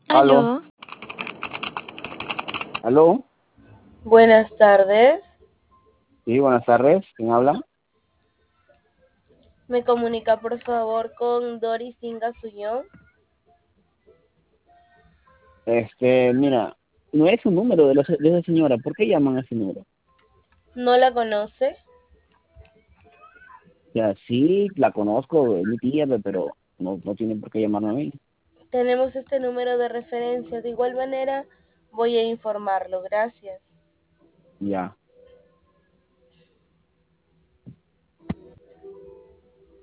Aló, Aló, aló, Buenas tardes. sí, buenas tardes, ¿quién habla? ¿Me comunica por favor con Doris Singa Sullón? Mira, no es un número de esa señora, ¿por qué llaman a ese número? ¿No la conoce? O sea, sí, la conozco, es mi tía, pero no tiene por qué llamarme a mí. Tenemos este número de referencia. De igual manera, voy a informarlo. Gracias. Ya.